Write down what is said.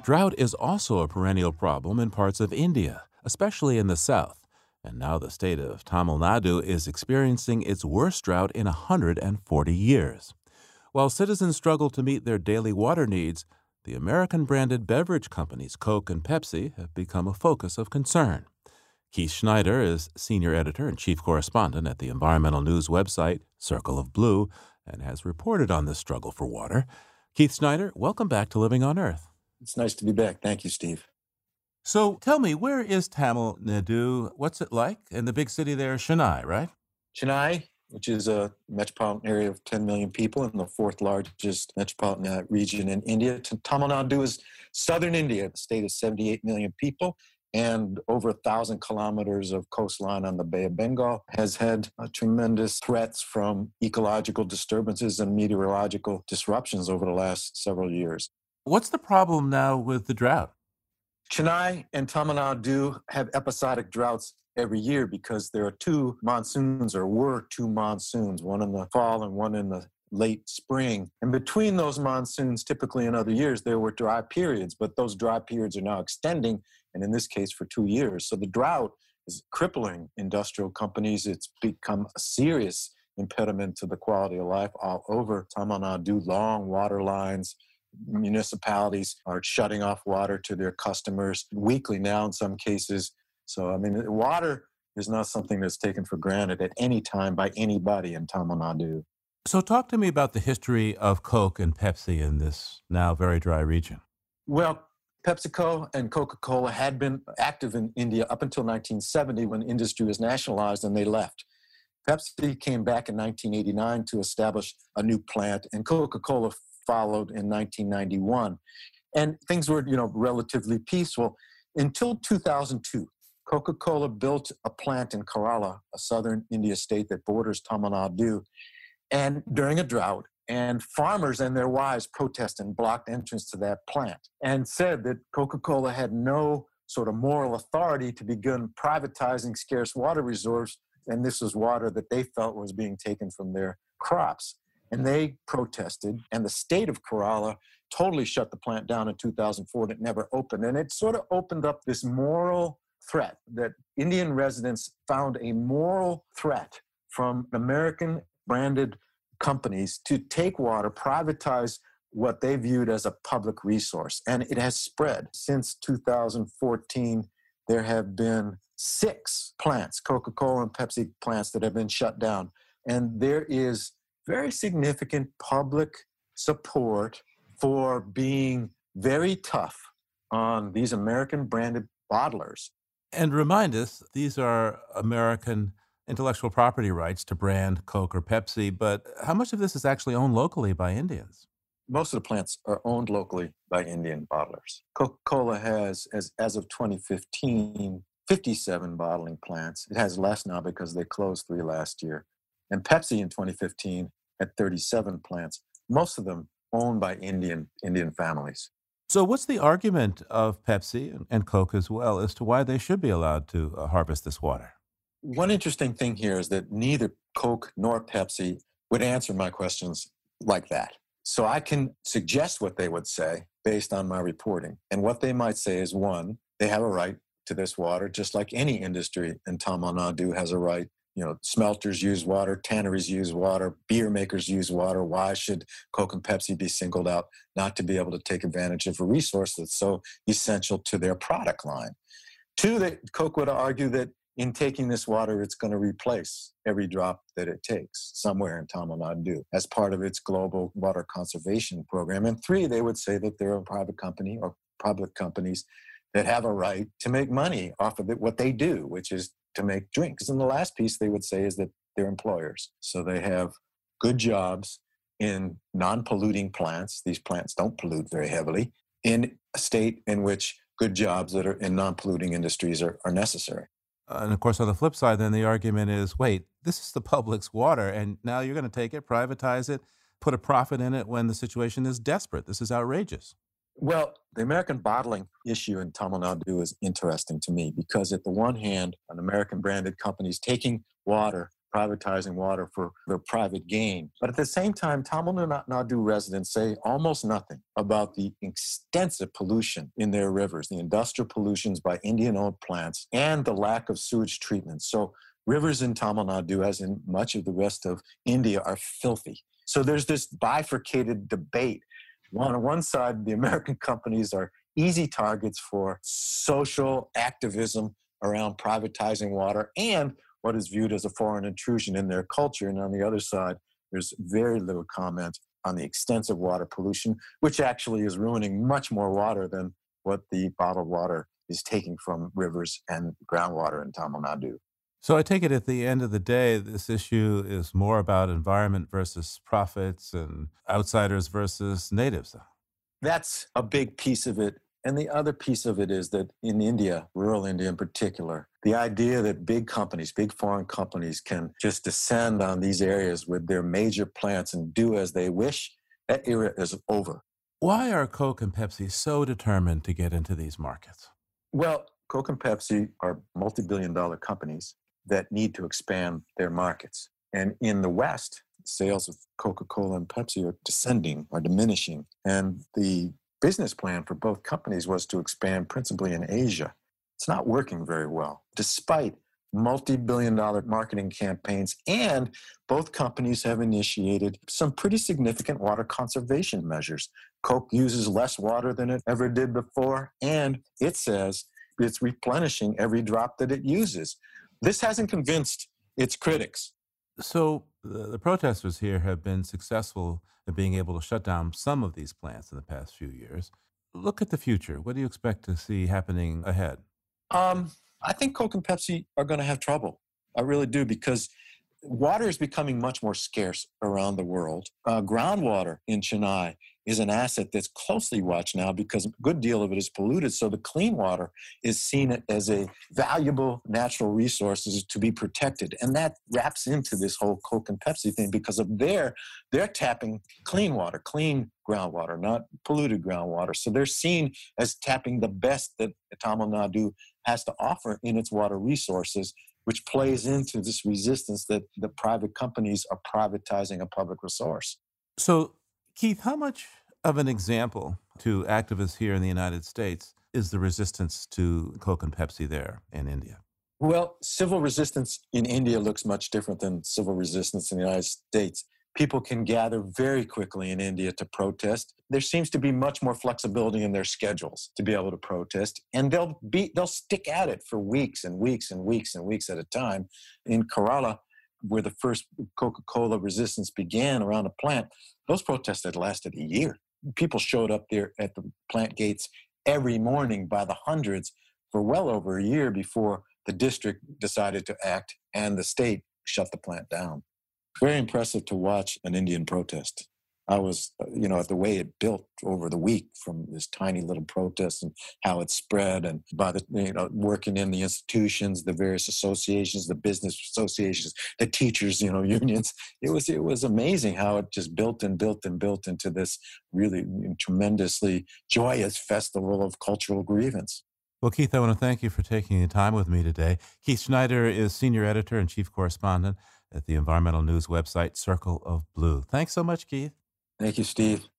Drought is also a perennial problem in parts of India, especially in the south. And now the state of Tamil Nadu is experiencing its worst drought in 140 years. While citizens struggle to meet their daily water needs, the American branded beverage companies Coke and Pepsi have become a focus of concern. Keith Schneider is senior editor and chief correspondent at the environmental news website Circle of Blue and has reported on this struggle for water. Keith Schneider, welcome back to Living on Earth. It's nice to be back. Thank you, Steve. So tell me, where is Tamil Nadu? What's it like? And the big city there is Chennai, right? Chennai, which is a metropolitan area of 10 million people and the fourth largest metropolitan region in India. Tamil Nadu is southern India. The state is 78 million people and over 1,000 kilometers of coastline on the Bay of Bengal, has had tremendous threats from ecological disturbances and meteorological disruptions over the last several years. What's the problem now with the drought? Chennai and Tamil Nadu have episodic droughts every year because there are two monsoons, or were two monsoons, one in the fall and one in the late spring. And between those monsoons, typically in other years, there were dry periods, but those dry periods are now extending, and in this case for 2 years. So the drought is crippling industrial companies. It's become a serious impediment to the quality of life all over Tamil Nadu. Long water lines, municipalities are shutting off water to their customers weekly now in some cases. So, I mean, water is not something that's taken for granted at any time by anybody in Tamil Nadu. So talk to me about the history of Coke and Pepsi in this now very dry region. Well, PepsiCo and Coca-Cola had been active in India up until 1970 when industry was nationalized and they left. Pepsi came back in 1989 to establish a new plant, and Coca-Cola followed in 1991. And things were, relatively peaceful until 2002. Coca-Cola built a plant in Kerala, a southern India state that borders Tamil Nadu, and during a drought, and farmers and their wives protested and blocked entrance to that plant and said that Coca-Cola had no sort of moral authority to begin privatizing scarce water reserves, and this was water that they felt was being taken from their crops. And they protested, and the state of Kerala totally shut the plant down in 2004, and it never opened. And it sort of opened up this moral threat that Indian residents found a moral threat from American branded companies to take water, privatize what they viewed as a public resource. And it has spread. Since 2014, there have been 6 plants, Coca-Cola and Pepsi plants, that have been shut down. And there is very significant public support for being very tough on these American branded bottlers. And remind us, these are American intellectual property rights to brand Coke or Pepsi, but how much of this is actually owned locally by Indians? Most of the plants are owned locally by Indian bottlers. Coca-Cola has, as of 2015, 57 bottling plants. It has less now because they closed 3 last year. And Pepsi in 2015 had 37 plants, most of them owned by Indian families. So what's the argument of Pepsi and Coke as well as to why they should be allowed to harvest this water? One interesting thing here is that neither Coke nor Pepsi would answer my questions like that. So I can suggest what they would say based on my reporting. And what they might say is, one, they have a right to this water, just like any industry in Tamil Nadu has a right. Smelters use water, tanneries use water, beer makers use water. Why should Coke and Pepsi be singled out not to be able to take advantage of a resource that's so essential to their product line? 2, that Coke would argue that in taking this water, it's going to replace every drop that it takes somewhere in Tamil Nadu as part of its global water conservation program. And 3, they would say that they're a private company or public companies that have a right to make money off of it, what they do, which is to make drinks. And the last piece they would say is that they're employers. So they have good jobs in non-polluting plants. These plants don't pollute very heavily in a state in which good jobs that are in non-polluting industries are necessary. And of course, on the flip side, then the argument is, wait, this is the public's water, and now you're going to take it, privatize it, put a profit in it when the situation is desperate. This is outrageous. Well, the American bottling issue in Tamil Nadu is interesting to me because, at the one hand, an American branded company is taking water, privatizing water for their private gain. But at the same time, Tamil Nadu residents say almost nothing about the extensive pollution in their rivers, the industrial pollutions by Indian-owned plants, and the lack of sewage treatment. So rivers in Tamil Nadu, as in much of the rest of India, are filthy. So there's this bifurcated debate. On one side, the American companies are easy targets for social activism around privatizing water and what is viewed as a foreign intrusion in their culture. And on the other side, there's very little comment on the extensive water pollution, which actually is ruining much more water than what the bottled water is taking from rivers and groundwater in Tamil Nadu. So I take it at the end of the day, this issue is more about environment versus profits and outsiders versus natives. That's a big piece of it. And the other piece of it is that in India, rural India in particular, the idea that big companies, big foreign companies can just descend on these areas with their major plants and do as they wish, that era is over. Why are Coke and Pepsi so determined to get into these markets? Well, Coke and Pepsi are multi-billion-dollar companies that need to expand their markets. And in the West, sales of Coca-Cola and Pepsi are descending, are diminishing. And the business plan for both companies was to expand principally in Asia. It's not working very well, despite multi-billion-dollar marketing campaigns. And both companies have initiated some pretty significant water conservation measures. Coke uses less water than it ever did before, and it says it's replenishing every drop that it uses. This hasn't convinced its critics. So the protesters here have been successful in being able to shut down some of these plants in the past few years. Look at the future. What do you expect to see happening ahead? I think Coke and Pepsi are going to have trouble. I really do, because water is becoming much more scarce around the world. Groundwater in Chennai is an asset that's closely watched now because a good deal of it is polluted. So the clean water is seen as a valuable natural resource to be protected. And that wraps into this whole Coke and Pepsi thing because of they're tapping clean water, clean groundwater, not polluted groundwater. So they're seen as tapping the best that Tamil Nadu has to offer in its water resources, which plays into this resistance that the private companies are privatizing a public resource. So, Keith, how much of an example to activists here in the United States is the resistance to Coke and Pepsi there in India? Well, civil resistance in India looks much different than civil resistance in the United States. People can gather very quickly in India to protest. There seems to be much more flexibility in their schedules to be able to protest, and they'll stick at it for weeks and weeks and weeks and weeks at a time. In Kerala, where the first Coca-Cola resistance began around a plant, those protests had lasted a year. People showed up there at the plant gates every morning by the hundreds for well over a year before the district decided to act and the state shut the plant down. Very impressive to watch an Indian protest. I was, at the way it built over the week from this tiny little protest and how it spread, and by the, working in the institutions, the various associations, the business associations, the teachers, unions. It was amazing how it just built and built and built into this really tremendously joyous festival of cultural grievance. Well, Keith, I want to thank you for taking the time with me today. Keith Snyder is Senior Editor and Chief Correspondent at the environmental news website Circle of Blue. Thanks so much, Keith. Thank you, Steve.